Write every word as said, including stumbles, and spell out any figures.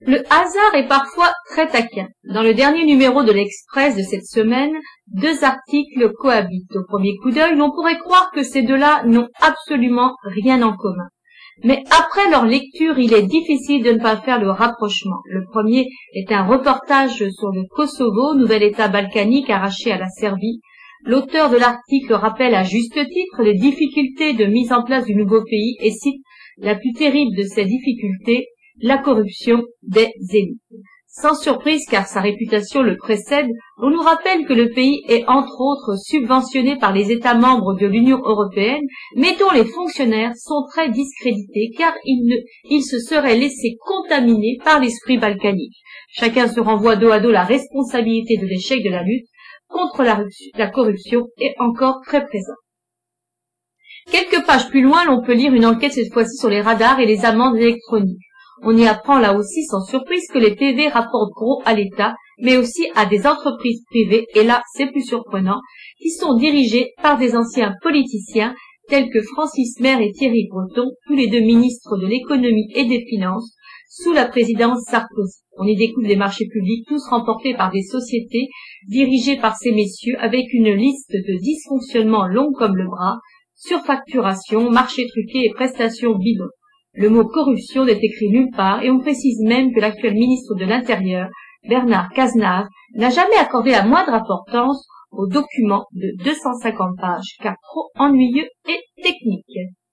Le hasard est parfois très taquin. Dans le dernier numéro de l'Express de cette semaine, deux articles cohabitent. Au premier coup d'œil, l'on pourrait croire que ces deux-là n'ont absolument rien en commun. Mais après leur lecture, il est difficile de ne pas faire le rapprochement. Le premier est un reportage sur le Kosovo, nouvel État balkanique arraché à la Serbie. L'auteur de l'article rappelle à juste titre les difficultés de mise en place du nouveau pays et cite la plus terrible de ces difficultés, la corruption des élites. Sans surprise, car sa réputation le précède, on nous rappelle que le pays est entre autres subventionné par les États membres de l'Union européenne, mais dont les fonctionnaires sont très discrédités car ils, ne, ils se seraient laissés contaminer par l'esprit balkanique. Chacun se renvoie dos à dos la responsabilité de l'échec de la lutte contre la, la corruption est encore très présente. Quelques pages plus loin, l'on peut lire une enquête cette fois-ci sur les radars et les amendes électroniques. On y apprend là aussi sans surprise que les P V rapportent gros à l'État, mais aussi à des entreprises privées, et là c'est plus surprenant, qui sont dirigées par des anciens politiciens tels que Francis Maire et Thierry Breton, tous les deux ministres de l'économie et des finances, sous la présidence Sarkozy. On y découvre des marchés publics tous remportés par des sociétés dirigées par ces messieurs avec une liste de dysfonctionnements longs comme le bras, surfacturation, marchés truqués et prestations bidons. Le mot corruption n'est écrit nulle part et on précise même que l'actuel ministre de l'Intérieur, Bernard Cazenave, n'a jamais accordé la moindre importance au document de deux cent cinquante pages, car trop ennuyeux et technique.